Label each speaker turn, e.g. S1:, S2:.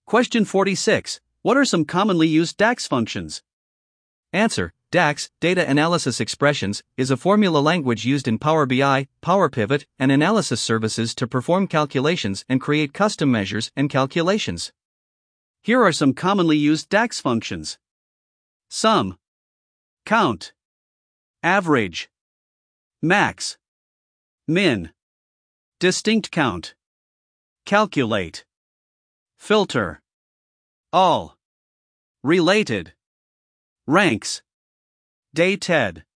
S1: Question 46. What are some commonly used DAX functions? Answer. DAX, Data Analysis Expressions, is a formula language used in Power BI, Power Pivot, and analysis services to perform calculations and create custom measures and calculations. Here are some commonly used DAX functions: sum, count, average, max, min, distinct count, calculate, filter, all, related, ranks, dated.